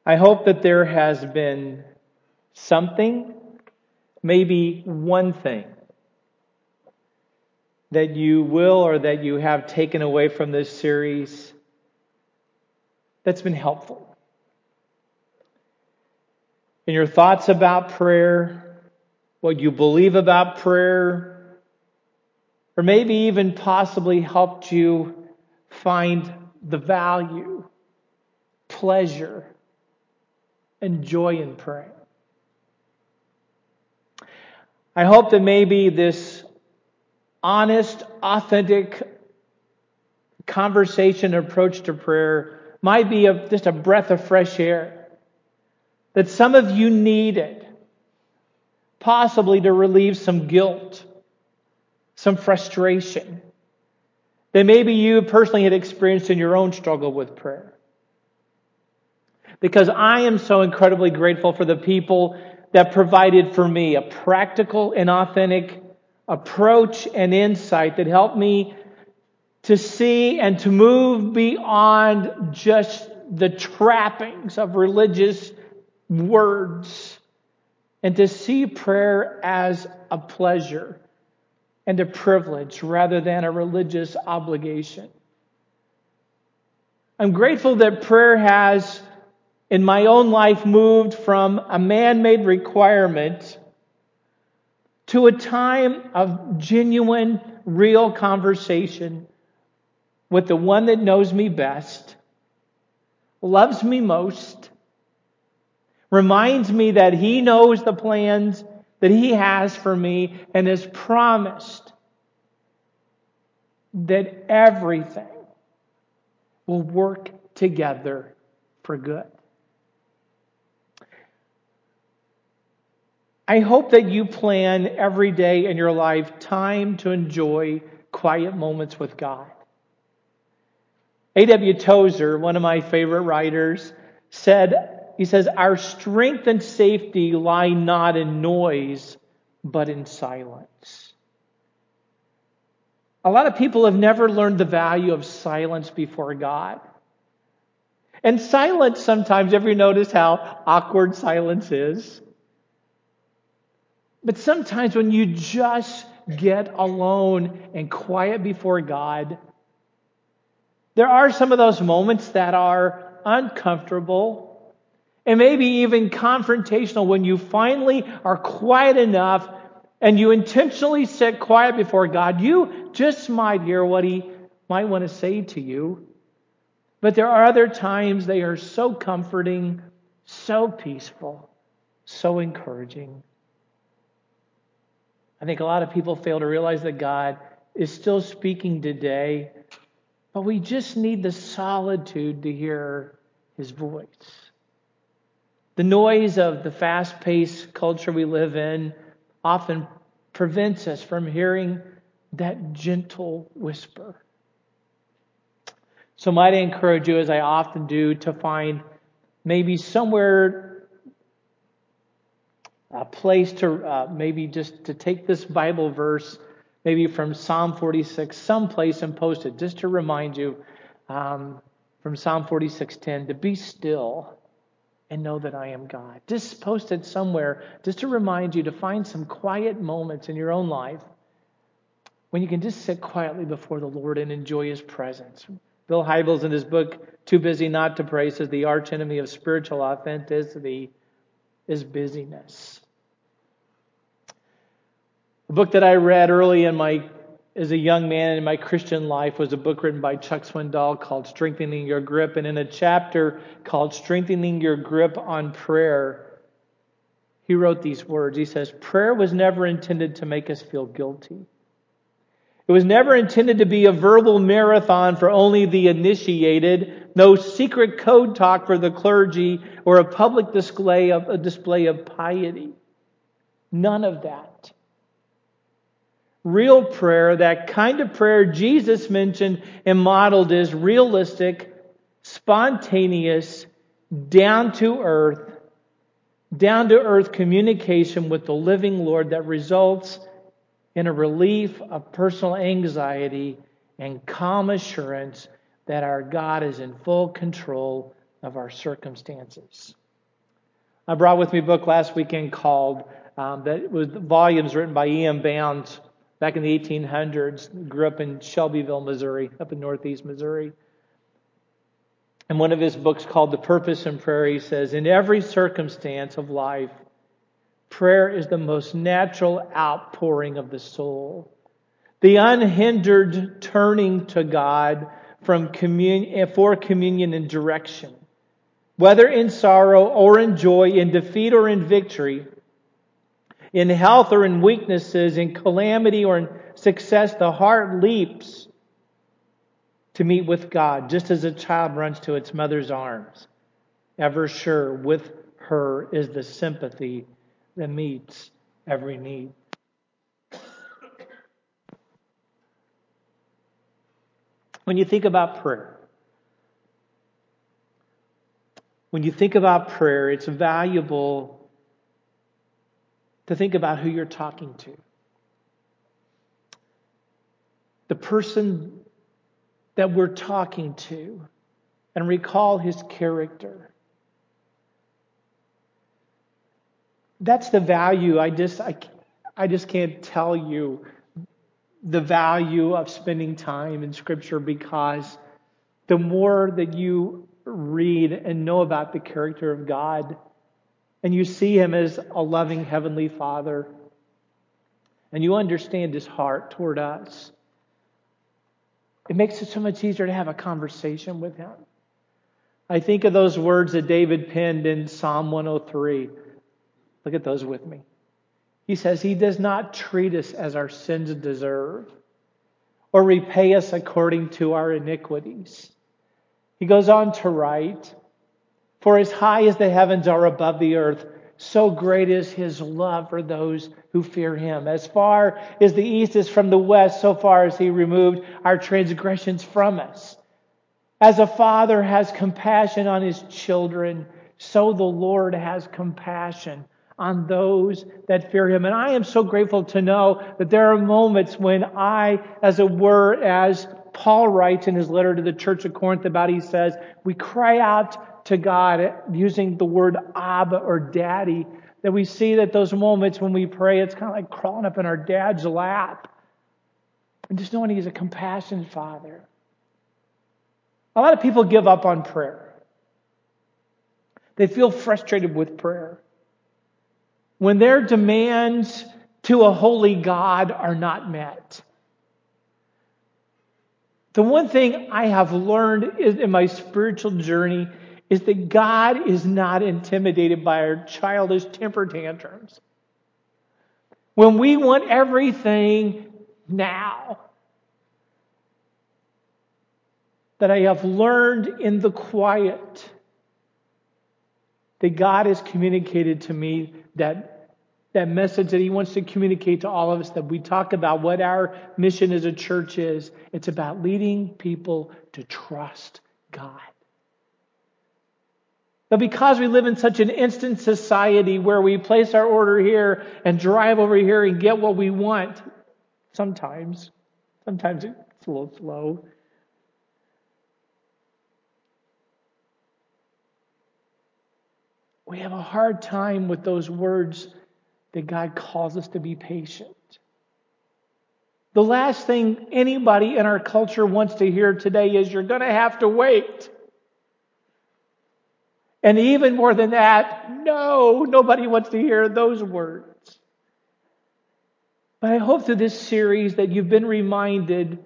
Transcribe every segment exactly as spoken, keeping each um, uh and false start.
I hope that there has been something, maybe one thing, that you will or that you have taken away from this series that's been helpful. In your thoughts about prayer, what you believe about prayer, or maybe even possibly helped you find the value, pleasure, and joy in praying. I hope that maybe this honest, authentic conversation approach to prayer might be a, just a breath of fresh air that some of you needed, possibly to relieve some guilt, some frustration that maybe you personally had experienced in your own struggle with prayer. Because I am so incredibly grateful for the people that provided for me a practical and authentic approach and insight that helped me to see and to move beyond just the trappings of religious words and to see prayer as a pleasure and a privilege rather than a religious obligation. I'm grateful that prayer has, in my own life, moved from a man-made requirement to a time of genuine, real conversation with the one that knows me best, loves me most, reminds me that He knows the plans that He has for me and has promised that everything will work together for good. I hope that you plan every day in your life time to enjoy quiet moments with God. A W Tozer, one of my favorite writers, said, he says, our strength and safety lie not in noise, but in silence. A lot of people have never learned the value of silence before God. And silence sometimes, ever you notice how awkward silence is? But sometimes when you just get alone and quiet before God, there are some of those moments that are uncomfortable and maybe even confrontational when you finally are quiet enough and you intentionally sit quiet before God. You just might hear what He might want to say to you. But there are other times they are so comforting, so peaceful, so encouraging. I think a lot of people fail to realize that God is still speaking today, but we just need the solitude to hear His voice. The noise of the fast-paced culture we live in often prevents us from hearing that gentle whisper. So might I encourage you, as I often do, to find maybe somewhere a place to uh, maybe just to take this Bible verse, maybe from Psalm forty-six, someplace and post it, just to remind you um, from Psalm forty-six ten, to be still and know that I am God. Just post it somewhere, just to remind you to find some quiet moments in your own life when you can just sit quietly before the Lord and enjoy His presence. Bill Hybels, in his book, Too Busy Not to Pray, says the archenemy of spiritual authenticity is busyness. A book that I read early in my, as a young man in my Christian life was a book written by Chuck Swindoll called Strengthening Your Grip. And in a chapter called Strengthening Your Grip on Prayer, he wrote these words. He says, prayer was never intended to make us feel guilty. It was never intended to be a verbal marathon for only the initiated, no secret code talk for the clergy, or a public display of, a display of piety. None of that. Real prayer, that kind of prayer Jesus mentioned and modeled, is realistic, spontaneous, down to earth, down to earth communication with the living Lord that results in a relief of personal anxiety and calm assurance that our God is in full control of our circumstances. I brought with me a book last weekend called, um, that was volumes written by E M Bounds back in the eighteen hundreds. Grew up in Shelbyville, Missouri, up in northeast Missouri. And one of his books called The Purpose in Prayer, he says, in every circumstance of life, prayer is the most natural outpouring of the soul. The unhindered turning to God from communion, for communion and direction. Whether in sorrow or in joy, in defeat or in victory, in health or in weaknesses, in calamity or in success, the heart leaps to meet with God, just as a child runs to its mother's arms. Ever sure with her is the sympathy that meets every need. When you think about prayer, when you think about prayer, it's valuable to think about who you're talking to. The person that we're talking to, and recall his character. That's the value. I just, I, I just can't tell you the value of spending time in Scripture, because the more that you read and know about the character of God, and you see Him as a loving Heavenly Father, and you understand His heart toward us, it makes it so much easier to have a conversation with Him. I think of those words that David penned in Psalm one oh three. Look at those with me. He says, He does not treat us as our sins deserve, or repay us according to our iniquities. He goes on to write, for as high as the heavens are above the earth, so great is His love for those who fear Him. As far as the east is from the west, so far as He removed our transgressions from us. As a father has compassion on his children, so the Lord has compassion on those that fear Him. And I am so grateful to know that there are moments when I, as it were, as Paul writes in his letter to the church of Corinth about, he says, we cry out to God using the word Abba or Daddy, that we see that those moments when we pray, it's kind of like crawling up in our dad's lap. And just knowing He's a compassionate Father. A lot of people give up on prayer. They feel frustrated with prayer when their demands to a holy God are not met. The one thing I have learned in my spiritual journey is that God is not intimidated by our childish temper tantrums. When we want everything now, that I have learned in the quiet that God has communicated to me that that message that He wants to communicate to all of us, that we talk about what our mission as a church is. It's about leading people to trust God. But because we live in such an instant society where we place our order here and drive over here and get what we want, sometimes, sometimes it's a little slow. We have a hard time with those words that God calls us to be patient. The last thing anybody in our culture wants to hear today is you're going to have to wait. And even more than that, no, nobody wants to hear those words. But I hope through this series that you've been reminded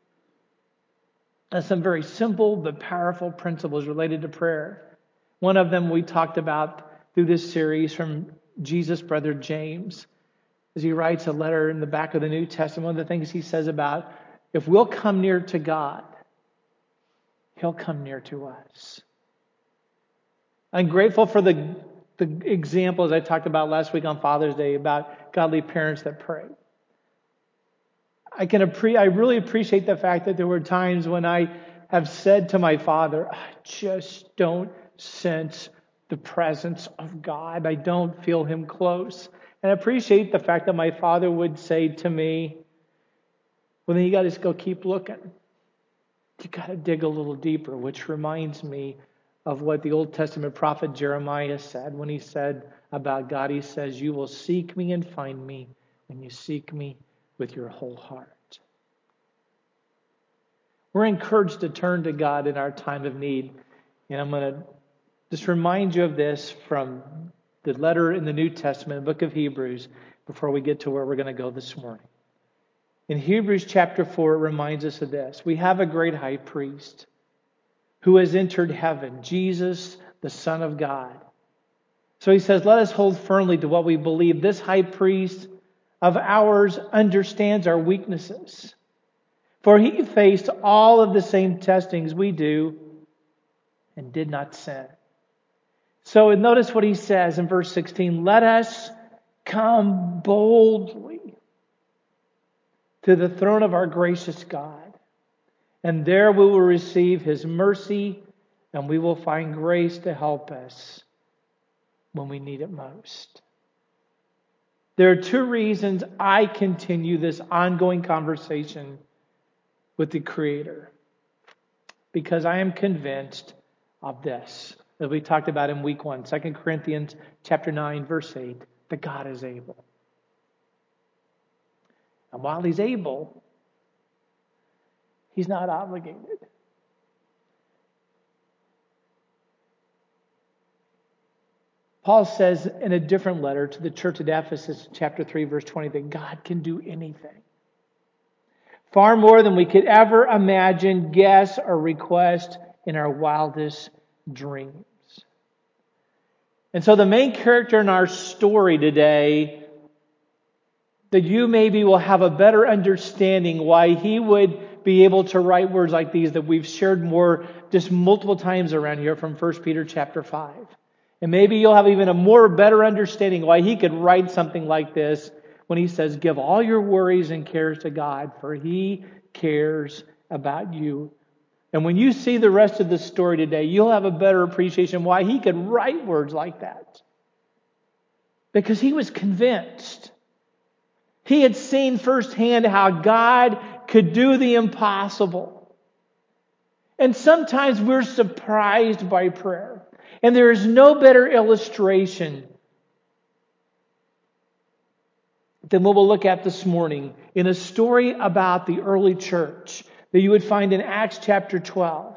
of some very simple but powerful principles related to prayer. One of them we talked about through this series from Jesus' brother James, as he writes a letter in the back of the New Testament. One of the things he says about, if we'll come near to God, He'll come near to us. I'm grateful for the, the examples I talked about last week on Father's Day about godly parents that pray. I can appre- I really appreciate the fact that there were times when I have said to my father, I just don't sense the presence of God. I don't feel Him close. And I appreciate the fact that my father would say to me, well, then you got to just go keep looking. You got to dig a little deeper, which reminds me of what the Old Testament prophet Jeremiah said when he said about God. He says, "You will seek me and find me when you seek me with your whole heart." We're encouraged to turn to God in our time of need. And I'm going to just remind you of this from the letter in the New Testament, the book of Hebrews, before we get to where we're going to go this morning. In Hebrews chapter four, it reminds us of this. We have a great high priest who has entered heaven, Jesus, the Son of God. So he says, let us hold firmly to what we believe. This high priest of ours understands our weaknesses. For he faced all of the same testings we do and did not sin. So notice what he says in verse sixteen. Let us come boldly to the throne of our gracious God. And there we will receive His mercy and we will find grace to help us when we need it most. There are two reasons I continue this ongoing conversation with the Creator. Because I am convinced of this, as we talked about in week one, Second Corinthians chapter nine, verse eight, that God is able. And while He's able, He's not obligated. Paul says in a different letter to the church at Ephesus, chapter three, verse twenty, that God can do anything. Far more than we could ever imagine, guess, or request in our wildest dreams. And so the main character in our story today, that you maybe will have a better understanding why he would be able to write words like these that we've shared more just multiple times around here from First Peter chapter five. And maybe you'll have even a more better understanding why he could write something like this when he says, give all your worries and cares to God, for He cares about you. And when you see the rest of the story today, you'll have a better appreciation why he could write words like that. Because he was convinced. He had seen firsthand how God could do the impossible. And sometimes we're surprised by prayer. And there is no better illustration than what we'll look at this morning in a story about the early church that you would find in Acts chapter twelve.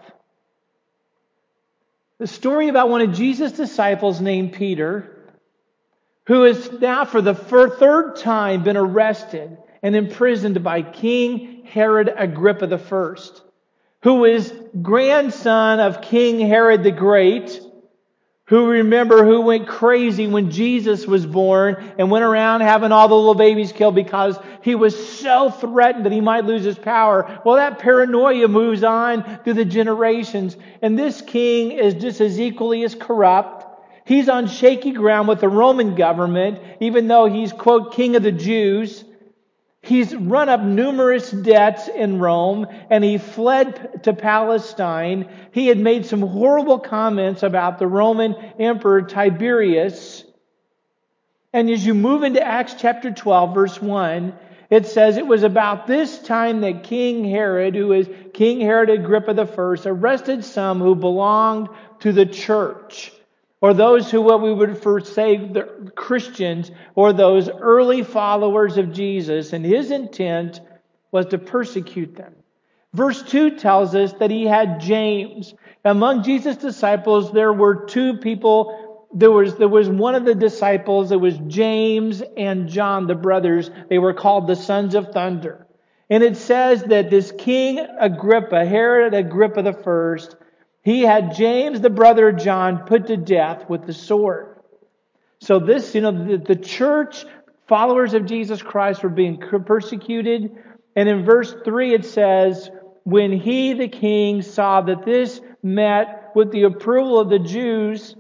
The story about one of Jesus' disciples named Peter, who has now for the third time been arrested and imprisoned by King Herod Agrippa the First, who is grandson of King Herod the Great, who remember who went crazy when Jesus was born and went around having all the little babies killed because he was so threatened that he might lose his power. Well, that paranoia moves on through the generations. And this king is just as equally as corrupt. He's on shaky ground with the Roman government, even though he's, quote, king of the Jews. He's run up numerous debts in Rome, and he fled to Palestine. He had made some horrible comments about the Roman Emperor Tiberius. And as you move into Acts chapter twelve, verse one, it says it was about this time that King Herod, who is King Herod Agrippa the First, arrested some who belonged to the church, or those who, what we would first say, the Christians, or those early followers of Jesus, and his intent was to persecute them. Verse two tells us that he had James. Among Jesus' disciples, there were two people. There was, there was one of the disciples, it was James and John, the brothers. They were called the sons of thunder. And it says that this King Agrippa, Herod Agrippa the First, he had James, the brother of John, put to death with the sword. So this, you know, the, the church, followers of Jesus Christ, were being persecuted. And in verse three it says, when he, the king, saw that this met with the approval of the Jews,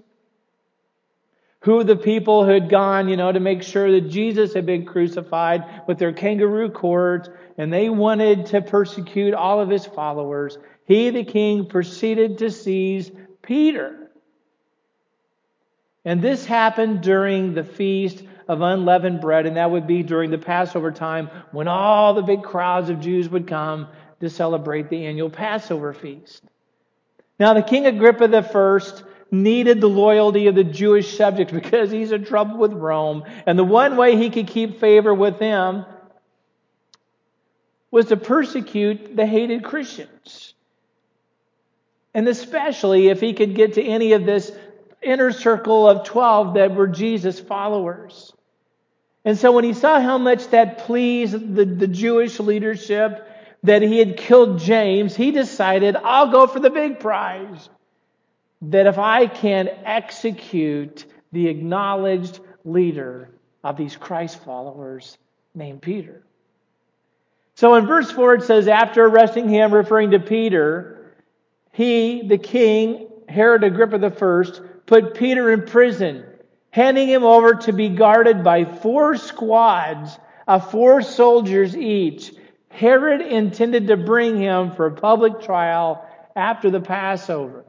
who the people had gone, you know, to make sure that Jesus had been crucified with their kangaroo courts, and they wanted to persecute all of his followers, he, the king, proceeded to seize Peter. And this happened during the feast of unleavened bread, and that would be during the Passover time when all the big crowds of Jews would come to celebrate the annual Passover feast. Now, the King Agrippa the First needed the loyalty of the Jewish subjects because he's in trouble with Rome. And the one way he could keep favor with them was to persecute the hated Christians. And especially if he could get to any of this inner circle of twelve that were Jesus followers. And so when he saw how much that pleased the, the Jewish leadership, that he had killed James, he decided, I'll go for the big prize. That if I can execute the acknowledged leader of these Christ followers named Peter. So in verse four it says, after arresting him, referring to Peter, he, the king, Herod Agrippa the First, put Peter in prison, handing him over to be guarded by four squads of four soldiers each. Herod intended to bring him for a public trial after the Passover.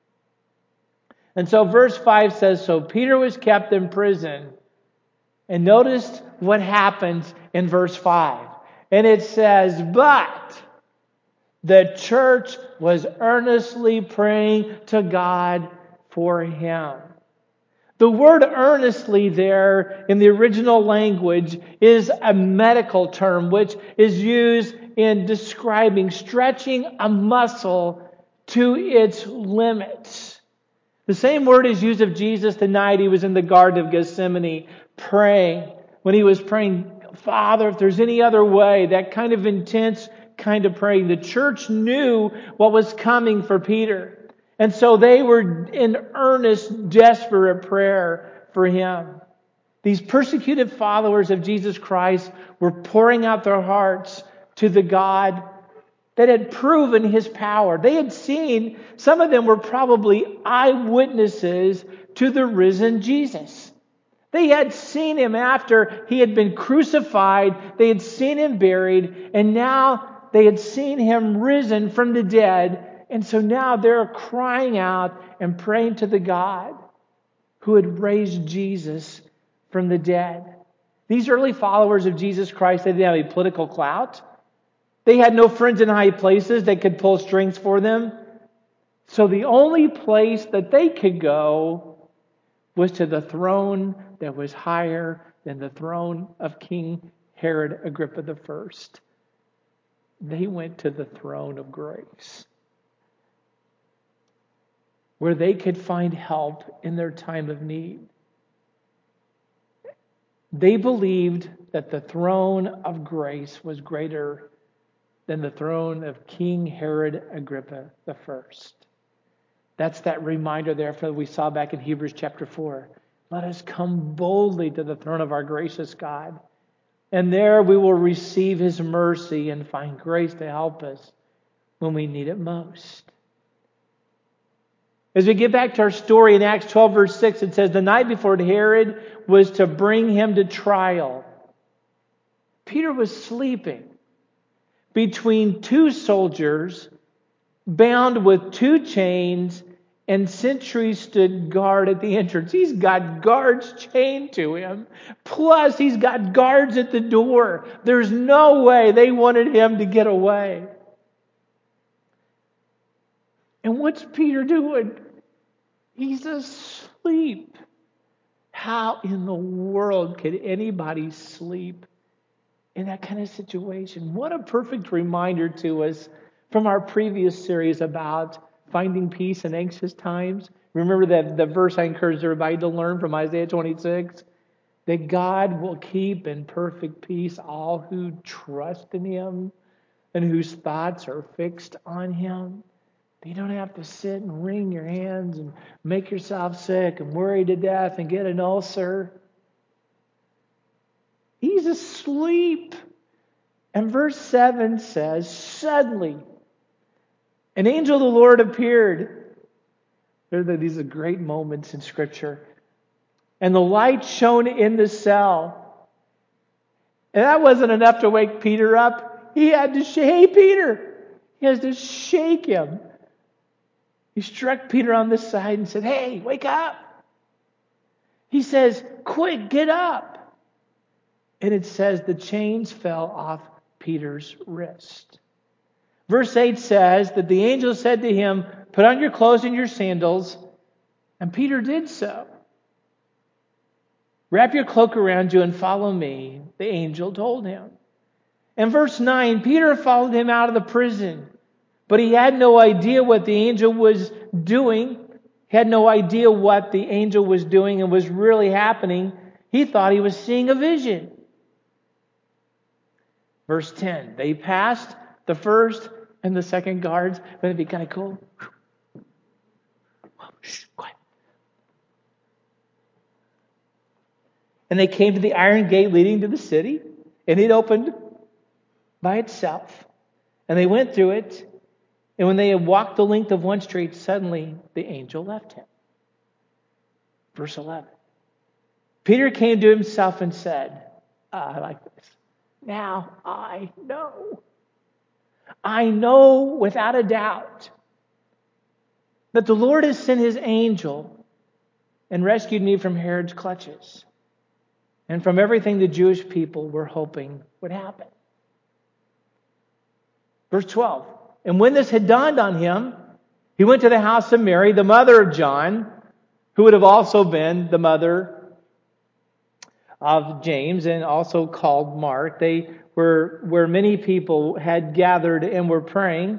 And so verse five says, so Peter was kept in prison. And notice what happens in verse five. And it says, but the church was earnestly praying to God for him. The word earnestly there in the original language is a medical term which is used in describing stretching a muscle to its limits. The same word is used of Jesus the night he was in the Garden of Gethsemane praying. When he was praying, Father, if there's any other way, that kind of intense kind of praying. The church knew what was coming for Peter. And so they were in earnest, desperate prayer for him. These persecuted followers of Jesus Christ were pouring out their hearts to the God that had proven his power. They had seen, some of them were probably eyewitnesses to the risen Jesus. They had seen him after he had been crucified. They had seen him buried. And now they had seen him risen from the dead. And so now they're crying out and praying to the God who had raised Jesus from the dead. These early followers of Jesus Christ, they didn't have any political clout. They had no friends in high places that could pull strings for them. So the only place that they could go was to the throne that was higher than the throne of King Herod Agrippa the First. They went to the throne of grace, where they could find help in their time of need. They believed that the throne of grace was greater than the throne of King Herod Agrippa the First. That's that reminder there that we saw back in Hebrews chapter four. Let us come boldly to the throne of our gracious God. And there we will receive his mercy and find grace to help us when we need it most. As we get back to our story in Acts twelve verse six, it says, the night before Herod was to bring him to trial, Peter was sleeping between two soldiers, bound with two chains, and sentries stood guard at the entrance. He's got guards chained to him. Plus, he's got guards at the door. There's no way they wanted him to get away. And what's Peter doing? He's asleep. How in the world could anybody sleep in that kind of situation? What a perfect reminder to us from our previous series about finding peace in anxious times. Remember that the verse I encouraged everybody to learn from Isaiah twenty-six? That God will keep in perfect peace all who trust in him and whose thoughts are fixed on him. You don't have to sit and wring your hands and make yourself sick and worry to death and get an ulcer. He's asleep. And verse seven says, suddenly, an angel of the Lord appeared. These are great moments in Scripture. And the light shone in the cell. And that wasn't enough to wake Peter up. He had to shake, hey Peter! He has to shake him. He struck Peter on the side and said, hey, wake up. He says, quick, get up. And it says the chains fell off Peter's wrist. Verse eight says that the angel said to him, Put on your clothes and your sandals. And Peter did so. Wrap your cloak around you and follow me, the angel told him. In verse nine, Peter followed him out of the prison. But he had no idea what the angel was doing. He had no idea what the angel was doing and was really happening. He thought he was seeing a vision. Verse ten, they passed the first and the second guards. Wouldn't it be kind of cool? Shh, quiet. And they came to the iron gate leading to the city, and it opened by itself. And they went through it, and when they had walked the length of one street, suddenly the angel left him. Verse eleven. Peter came to himself and said, uh, I like this. Now I know. I know without a doubt that the Lord has sent his angel and rescued me from Herod's clutches and from everything the Jewish people were hoping would happen. Verse twelve. And when this had dawned on him, he went to the house of Mary, the mother of John, who would have also been the mother of James and also called Mark. They were where many people had gathered and were praying.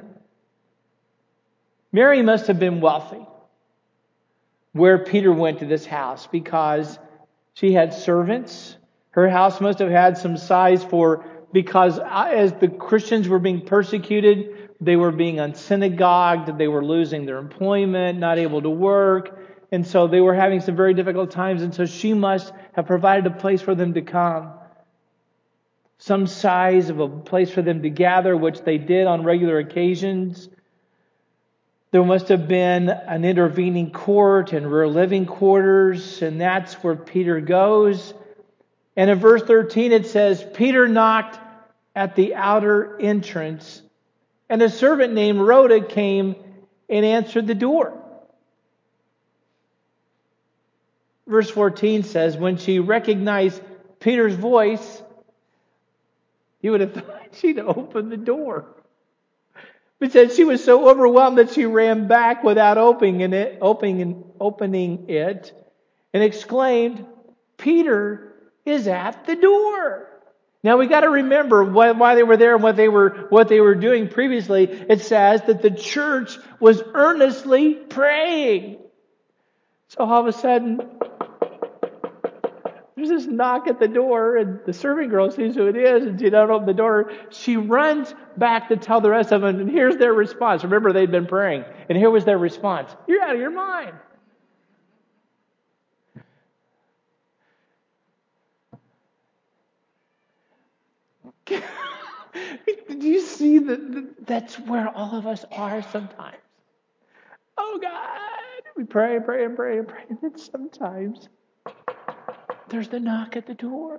Mary must have been wealthy where Peter went to this house because she had servants. Her house must have had some size for, because as the Christians were being persecuted, they were being unsynagogued, they were losing their employment, not able to work. And so they were having some very difficult times. And so she must have provided a place for them to come. Some size of a place for them to gather, which they did on regular occasions. There must have been an intervening court and rear living quarters. And that's where Peter goes. And in verse thirteen it says, Peter knocked at the outer entrance, and a servant named Rhoda came and answered the door. Verse fourteen says, when she recognized Peter's voice, you would have thought she'd opened the door. But said she was so overwhelmed that she ran back without opening it, opening, opening it and exclaimed, Peter is at the door. Now we got to remember why, why they were there and what they were what they were doing previously. It says that the church was earnestly praying. So all of a sudden, there's this knock at the door, and the serving girl sees who it is, and she doesn't open the door. She runs back to tell the rest of them, and here's their response. Remember, they'd been praying, and here was their response. You're out of your mind. Do you see that? That's where all of us are sometimes. Oh God, we pray and pray and pray and pray, and then sometimes there's the knock at the door.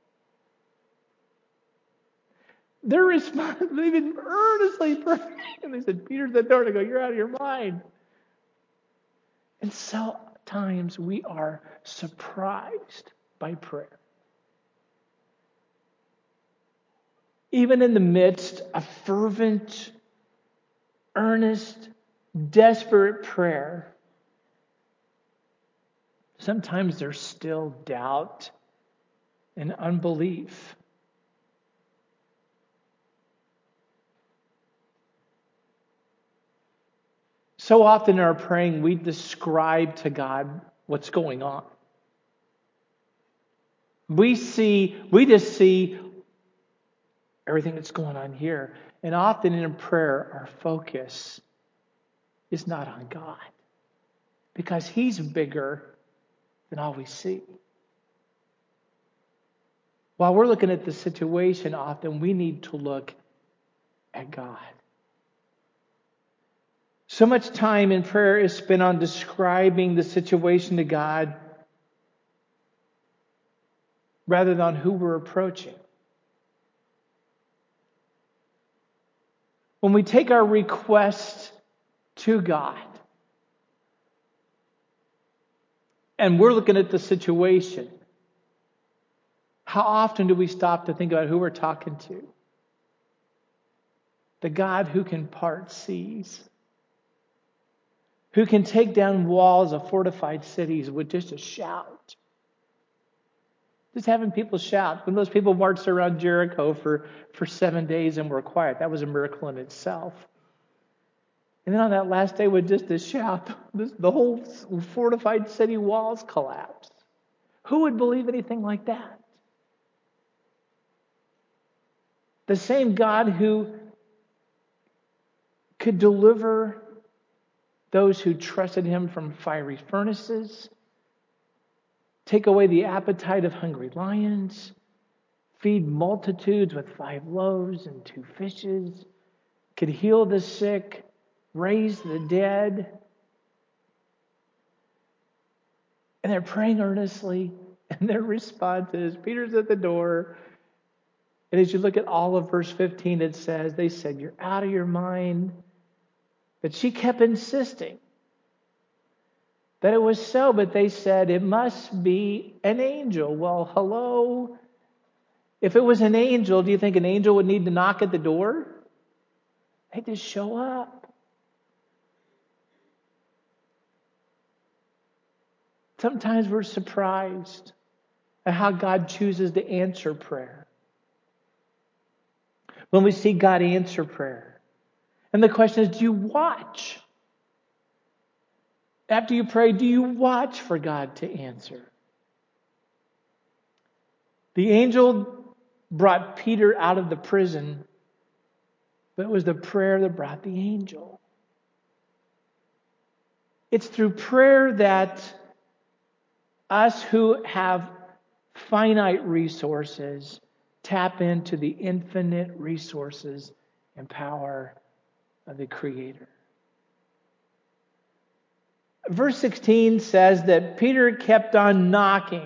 Their response, they've been earnestly praying, and they said, Peter's at the door. And I go, you're out of your mind. And sometimes we are surprised by prayer. Even in the midst of fervent, earnest, desperate prayer, sometimes there's still doubt and unbelief. So often in our praying, we describe to God what's going on. We see, we just see everything that's going on here. And often in prayer, our focus is not on God, because He's bigger than all we see. While we're looking at the situation, often we need to look at God. So much time in prayer is spent on describing the situation to God rather than who we're approaching. When we take our request to God and we're looking at the situation, how often do we stop to think about who we're talking to? The God who can part seas. who can take down walls of fortified cities with just a shout. Just having people shout. When those people marched around Jericho for, for seven days and were quiet, that was a miracle in itself. And then on that last day, with just a shout, this, the whole fortified city walls collapsed. Who would believe anything like that? The same God who could deliver those who trusted him from fiery furnaces, take away the appetite of hungry lions, feed multitudes with five loaves and two fishes, could heal the sick, raise the dead. And they're praying earnestly, and their response is, Peter's at the door. And as you look at all of verse fifteen, it says, they said, you're out of your mind. But she kept insisting that it was so, but they said, it must be an angel. Well, hello? If it was an angel, do you think an angel would need to knock at the door? They just show up. Sometimes we're surprised at how God chooses to answer prayer. When we see God answer prayer. And the question is, do you watch? After you pray, do you watch for God to answer? The angel brought Peter out of the prison, but it was the prayer that brought the angel. It's through prayer that us who have finite resources tap into the infinite resources and power of the Creator. Verse sixteen says that Peter kept on knocking.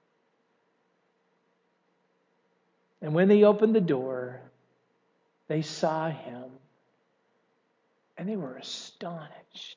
And when they opened the door, they saw him. And they were astonished.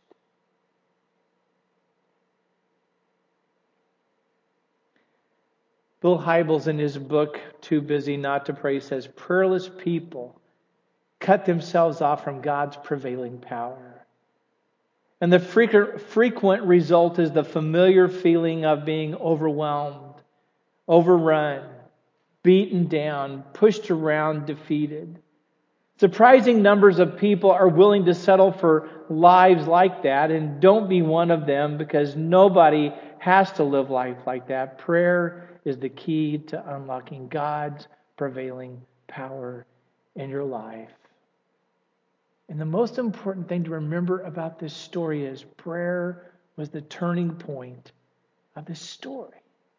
Bill Hybels, in his book, Too Busy Not to Pray, says, prayerless people cut themselves off from God's prevailing power. And the frequent, frequent result is the familiar feeling of being overwhelmed, overrun, beaten down, pushed around, defeated. Surprising numbers of people are willing to settle for lives like that, and don't be one of them, because nobody has to live life like that. Prayer is the key to unlocking God's prevailing power in your life. And the most important thing to remember about this story is prayer was the turning point of this story.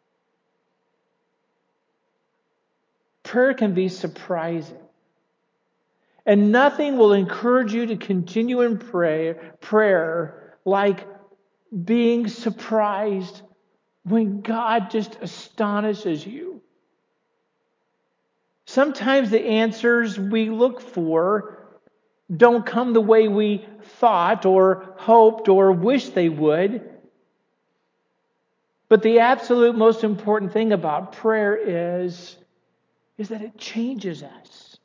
Prayer can be surprising. And nothing will encourage you to continue in prayer, prayer like being surprised when God just astonishes you. Sometimes the answers we look for don't come the way we thought or hoped or wished they would. But the absolute most important thing about prayer is, is that it changes us.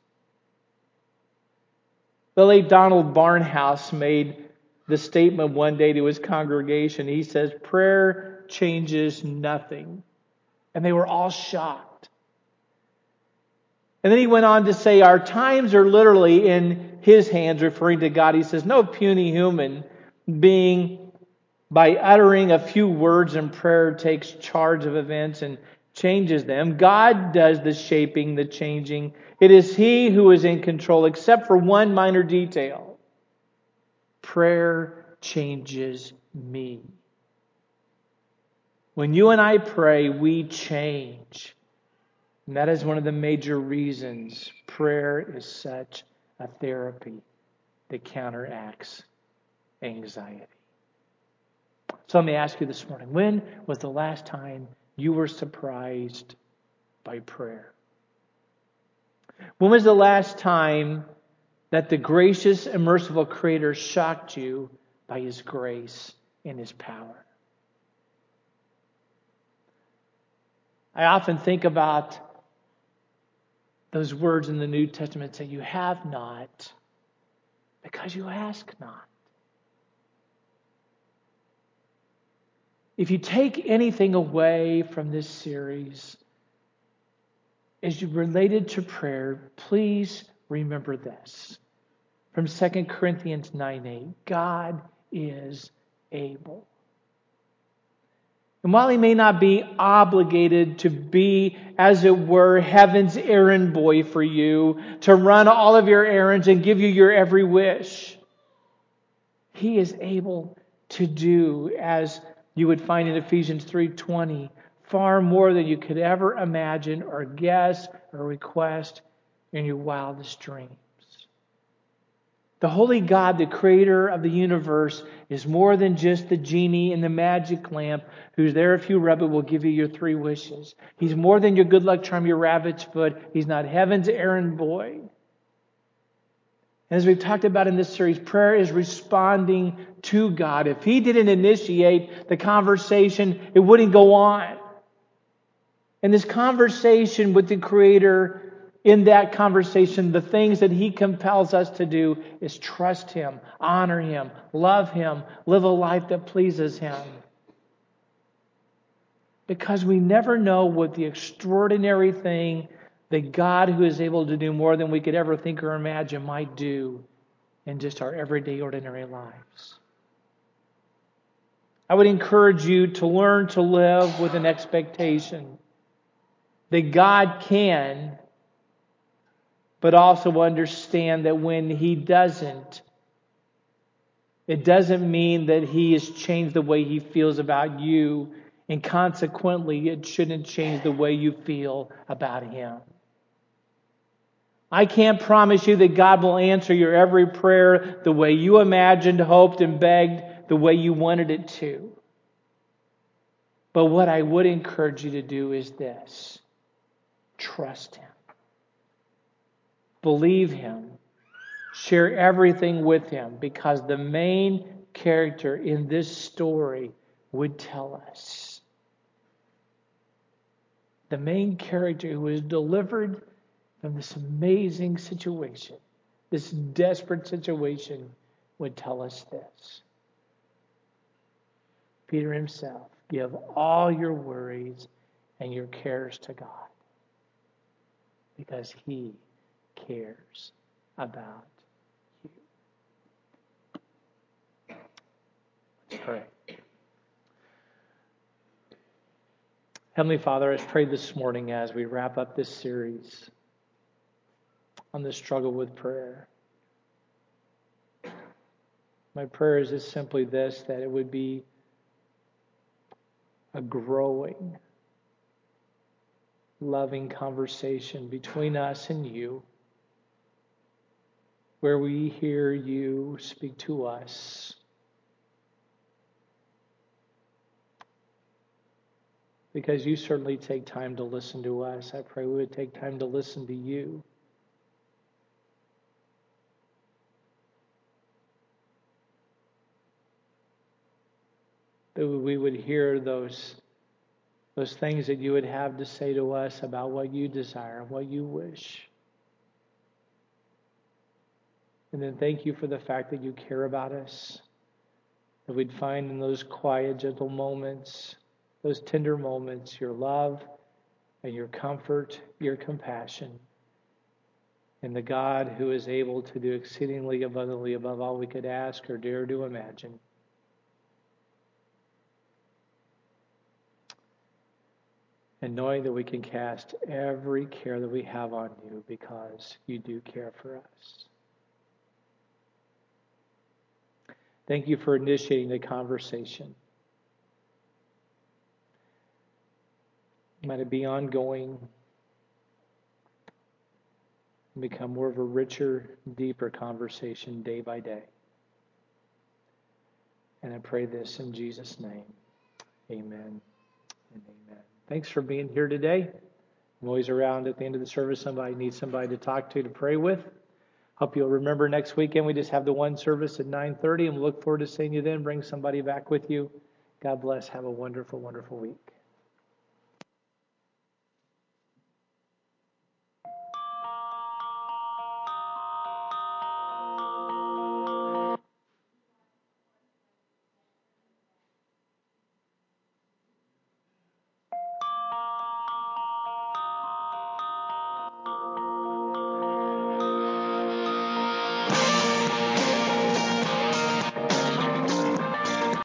The late Donald Barnhouse made the statement one day to his congregation. He says, prayer changes nothing. And they were all shocked. And then he went on to say, our times are literally in his hands, referring to God. He says, no puny human being, by uttering a few words in prayer, takes charge of events and changes them. God does the shaping, the changing. It is He who is in control, except for one minor detail. Prayer changes me. When you and I pray, we change. And that is one of the major reasons prayer is such a therapy that counteracts anxiety. So let me ask you this morning, when was the last time you were surprised by prayer? When was the last time that the gracious and merciful Creator shocked you by His grace and His power? I often think about those words in the New Testament say, you have not because you ask not. if you take anything away from this series as you related to prayer, please remember this. From Second Corinthians nine eight, God is able. And while he may not be obligated to be, as it were, heaven's errand boy for you, to run all of your errands and give you your every wish, he is able to do, as you would find in Ephesians three twenty, far more than you could ever imagine or guess or request in your wildest dreams. The holy God, the creator of the universe, is more than just the genie in the magic lamp who's there if you rub it will give you your three wishes. He's more than your good luck charm, your rabbit's foot. He's not heaven's errand boy. And as we've talked about in this series, prayer is responding to God. If he didn't initiate the conversation, it wouldn't go on. And this conversation with the Creator, in that conversation, the things that he compels us to do is trust him, honor him, love him, live a life that pleases him. Because we never know what the extraordinary thing that God, who is able to do more than we could ever think or imagine, might do in just our everyday, ordinary lives. I would encourage you to learn to live with an expectation that God can, but also understand that when he doesn't, it doesn't mean that he has changed the way he feels about you, and consequently, it shouldn't change the way you feel about him. I can't promise you that God will answer your every prayer the way you imagined, hoped, and begged, the way you wanted it to. But what I would encourage you to do is this: trust him. Believe him. Share everything with him, because the main character in this story would tell us. The main character who was delivered from this amazing situation, this desperate situation, would tell us this. Peter himself, give all your worries and your cares to God, because he cares about you. Let's pray. Heavenly Father, I pray this morning as we wrap up this series on the struggle with prayer. My prayer is just simply this, that it would be a growing, loving conversation between us and you, where we hear you speak to us. Because you certainly take time to listen to us, I pray we would take time to listen to you. That we would hear those, those things that you would have to say to us about what you desire, what you wish. And then thank you for the fact that you care about us. That we'd find in those quiet, gentle moments, those tender moments, your love and your comfort, your compassion. And the God who is able to do exceedingly abundantly above all we could ask or dare to imagine. And knowing that we can cast every care that we have on you, because you do care for us. Thank you for initiating the conversation. Might it be ongoing and become more of a richer, deeper conversation day by day. And I pray this in Jesus' name. Amen and amen. Thanks for being here today. I'm always around at the end of the service. Somebody needs somebody to talk to, to pray with. Hope you'll remember next weekend we just have the one service at nine thirty, and we'll look forward to seeing you then. Bring somebody back with you. God bless. Have a wonderful, wonderful week.